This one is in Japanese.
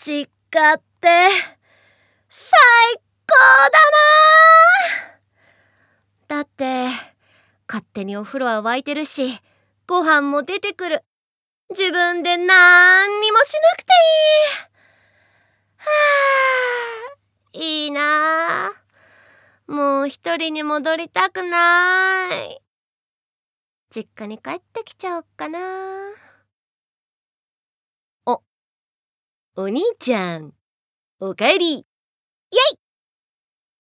実家って最高だな。だって勝手にお風呂は沸いてるし、ご飯も出てくる。自分でなんにもしなくていい。いいな。もう一人に戻りたくない。実家に帰ってきちゃおっかな。お兄ちゃん、おかえり。イェイ。